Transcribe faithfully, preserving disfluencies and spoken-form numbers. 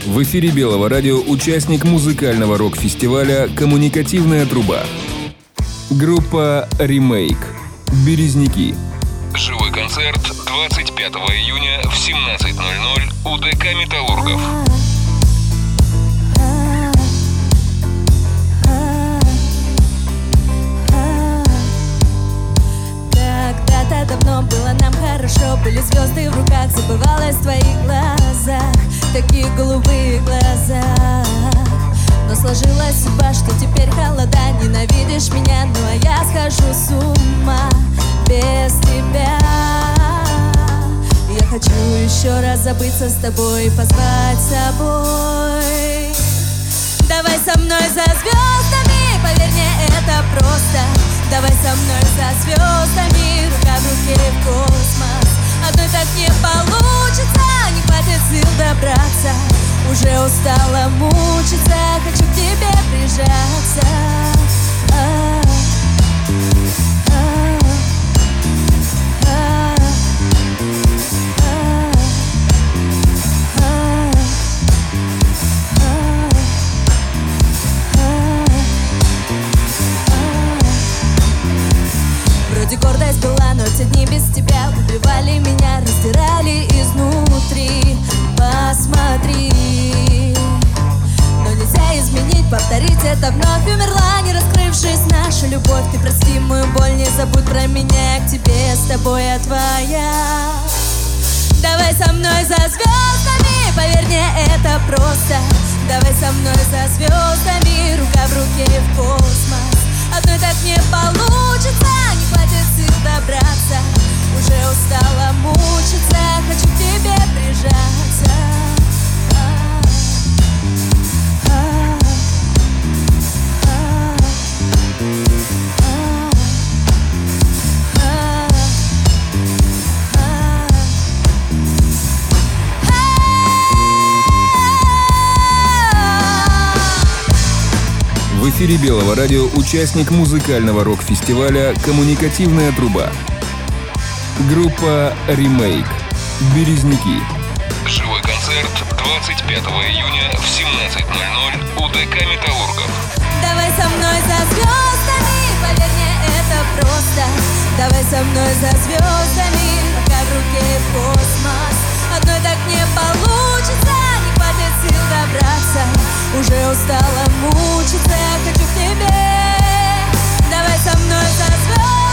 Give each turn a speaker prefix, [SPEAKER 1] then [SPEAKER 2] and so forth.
[SPEAKER 1] В эфире Белого радио участник музыкального рок-фестиваля «Коммуникативная труба». Группа «Ремейк». «Березники». Живой концерт двадцать пятого июня в семнадцать ноль ноль у ДК «Металлургов».
[SPEAKER 2] Когда-то давно было нам хорошо, были звезды в руках, забывалось в твоих глазах, таких голубых глазах. Но сложилась судьба, что теперь холода, ненавидишь меня, ну а я схожу с ума без тебя. Я хочу еще раз забыться с тобой, позвать с собой. Давай со мной за звездами, поверь мне, это просто. Давай со мной за звездами, рука в руке в космос. Одной так не получится, не хватит сил добраться. Уже устала мучиться, хочу к тебе прижаться. А-а-а. Вроде гордость была, но те дни без тебя убивали меня, раздирали изнутри. Посмотри, но нельзя изменить, повторить это вновь. Умерла, не раскрывшись наша любовь. Ты прости мою боль, не забудь про меня, я к тебе с тобой я твоя. Давай со мной за звездами, поверь мне, это просто. Давай со мной за звездами, рука в руке в космос. Одной так не получится, не хватит сил добраться. Уже устала мучиться, хочу к тебе прижаться.
[SPEAKER 1] В эфире Белого радио участник музыкального рок-фестиваля «Коммуникативная труба». Группа «Ремейк». «Березники». Живой концерт двадцать пятого июня в семнадцать ноль ноль у ДК «Металлургов».
[SPEAKER 2] Давай со мной за звездами, поверь мне, это просто. Давай со мной за звездами, рука в руке в космос. Одной так не получится, не хватит сил добраться. Уже устала мучиться, хочу к тебе. Давай со мной за звездами.